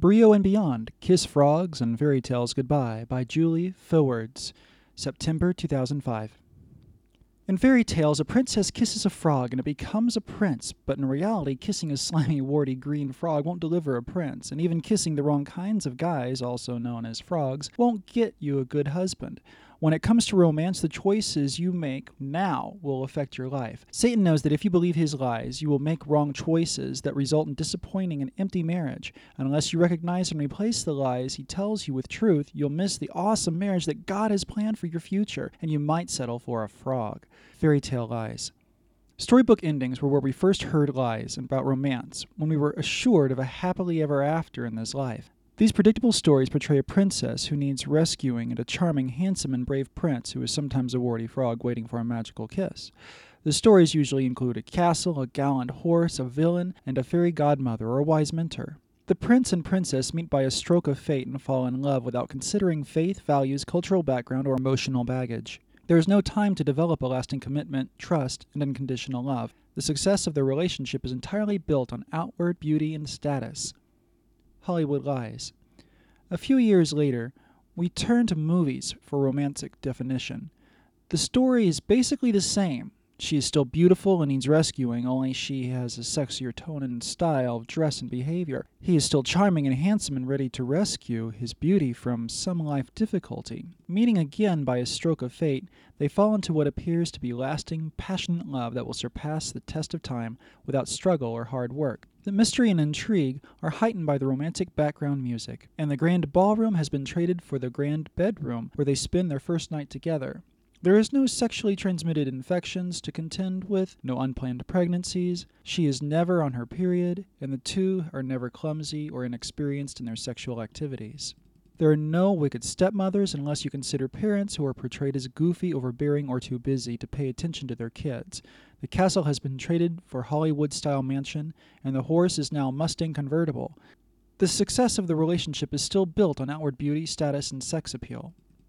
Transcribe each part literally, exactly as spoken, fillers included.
Brio and Beyond, Kiss Frogs and Fairy Tales Goodbye by Julie Forwards, September two thousand five. In fairy tales, a princess kisses a frog and it becomes a prince, but in reality, kissing a slimy, warty green frog won't deliver a prince, and even kissing the wrong kinds of guys, also known as frogs, won't get you a good husband. When it comes to romance, the choices you make now will affect your life. Satan knows that if you believe his lies, you will make wrong choices that result in disappointing and empty marriage. And unless you recognize and replace the lies he tells you with truth, you'll miss the awesome marriage that God has planned for your future, and you might settle for a frog. Fairy tale lies. Storybook endings were where we first heard lies about romance, when we were assured of a happily ever after in this life. These predictable stories portray a princess who needs rescuing and a charming, handsome, and brave prince who is sometimes a warty frog waiting for a magical kiss. The stories usually include a castle, a gallant horse, a villain, and a fairy godmother or a wise mentor. The prince and princess meet by a stroke of fate and fall in love without considering faith, values, cultural background, or emotional baggage. There is no time to develop a lasting commitment, trust, and unconditional love. The success of their relationship is entirely built on outward beauty and status. Hollywood lies. A few years later, we turn to movies for romantic definition. The story is basically the same. She is still beautiful and needs rescuing, only she has a sexier tone and style of dress and behavior. He is still charming and handsome and ready to rescue his beauty from some life difficulty. Meeting again by a stroke of fate, they fall into what appears to be lasting, passionate love that will surpass the test of time without struggle or hard work. The mystery and intrigue are heightened by the romantic background music, and the grand ballroom has been traded for the grand bedroom where they spend their first night together. There is no sexually transmitted infections to contend with, no unplanned pregnancies, she is never on her period, and the two are never clumsy or inexperienced in their sexual activities. There are no wicked stepmothers unless you consider parents who are portrayed as goofy, overbearing, or too busy to pay attention to their kids. The castle has been traded for Hollywood-style mansion, and the horse is now Mustang convertible. The success of the relationship is still built on outward beauty, status, and sex appeal.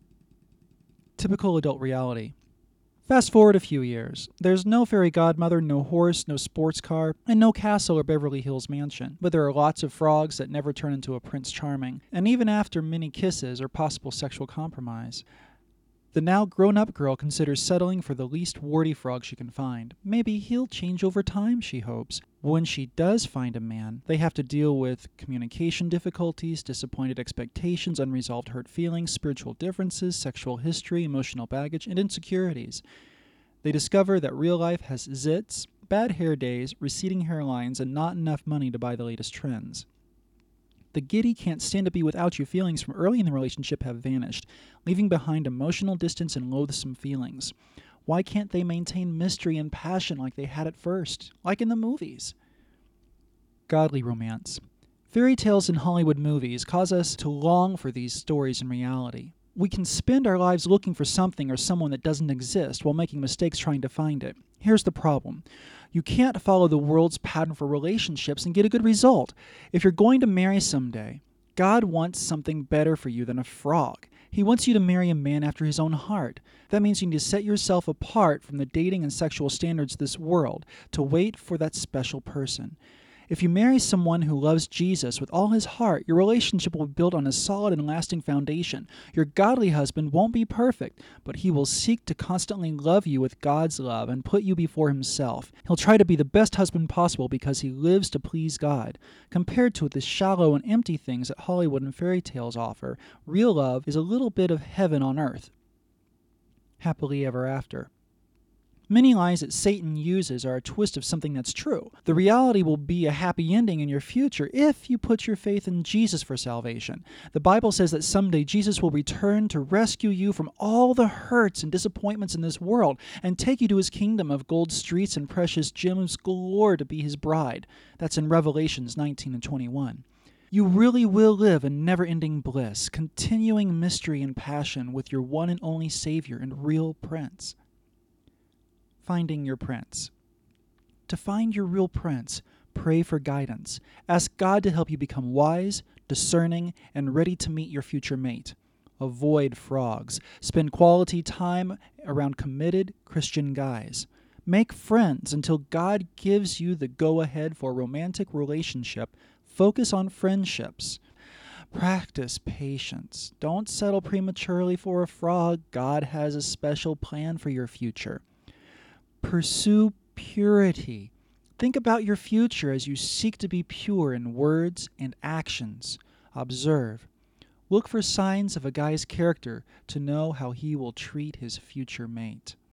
Typical adult reality. Fast forward a few years. There's no fairy godmother, no horse, no sports car, and no castle or Beverly Hills mansion. But there are lots of frogs that never turn into a Prince Charming, and even after many kisses or possible sexual compromise. The now grown-up girl considers settling for the least warty frog she can find. Maybe he'll change over time, she hopes. When she does find a man, they have to deal with communication difficulties, disappointed expectations, unresolved hurt feelings, spiritual differences, sexual history, emotional baggage, and insecurities. They discover that real life has zits, bad hair days, receding hairlines, and not enough money to buy the latest trends. The giddy can't stand to be without you feelings from early in the relationship have vanished, leaving behind emotional distance and loathsome feelings. Why can't they maintain mystery and passion like they had at first, like in the movies? Godly romance. Fairy tales in Hollywood movies cause us to long for these stories in reality. We can spend our lives looking for something or someone that doesn't exist while making mistakes trying to find it. Here's the problem. You can't follow the world's pattern for relationships and get a good result. If you're going to marry someday, God wants something better for you than a frog. He wants you to marry a man after his own heart. That means you need to set yourself apart from the dating and sexual standards of this world to wait for that special person. If you marry someone who loves Jesus with all his heart, your relationship will be built on a solid and lasting foundation. Your godly husband won't be perfect, but he will seek to constantly love you with God's love and put you before himself. He'll try to be the best husband possible because he lives to please God. Compared to the shallow and empty things that Hollywood and fairy tales offer, real love is a little bit of heaven on earth. Happily ever after. Many lies that Satan uses are a twist of something that's true. The reality will be a happy ending in your future if you put your faith in Jesus for salvation. The Bible says that someday Jesus will return to rescue you from all the hurts and disappointments in this world and take you to his kingdom of gold streets and precious gems galore to be his bride. That's in Revelations nineteen and twenty-one. You really will live in never-ending bliss, continuing mystery and passion with your one and only Savior and real Prince. Finding your prince. To find your real prince, pray for guidance. Ask God to help you become wise, discerning, and ready to meet your future mate. Avoid frogs. Spend quality time around committed Christian guys. Make friends until God gives you the go-ahead for a romantic relationship. Focus on friendships. Practice patience. Don't settle prematurely for a frog. God has a special plan for your future. Pursue purity. Think about your future as you seek to be pure in words and actions. Observe. Look for signs of a guy's character to know how he will treat his future mate.